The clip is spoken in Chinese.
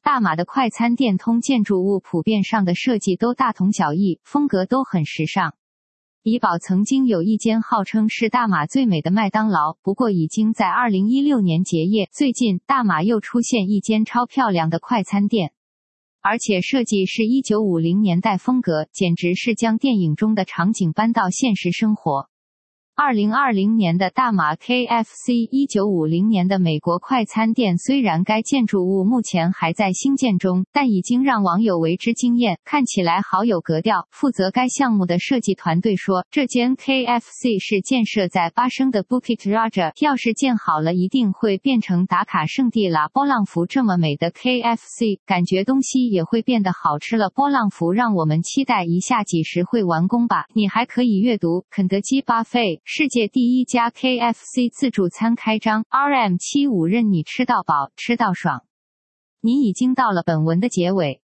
大马的快餐店通建筑物普遍上的设计都大同小异，风格都很时尚。怡保曾经有一间号称是大马最美的麦当劳，不过已经在2016年结业。最近，大马又出现一间超漂亮的快餐店，而且设计是1950年代风格，简直是将电影中的场景搬到现实生活。2020年的大马 KFC，1950年的美国快餐店。虽然该建筑物目前还在兴建中，但已经让网友为之惊艳，看起来好有格调。负责该项目的设计团队说，这间 KFC 是建设在巴生的 Bukit Raja， 要是建好了一定会变成打卡圣地啦。波浪符这么美的 KFC， 感觉东西也会变得好吃了。波浪符让我们期待一下几时会完工吧。你还可以阅读肯德基巴菲。世界第一家 KFC 自助餐开张 ，RM75 任你吃到饱，吃到爽。你已经到了本文的结尾。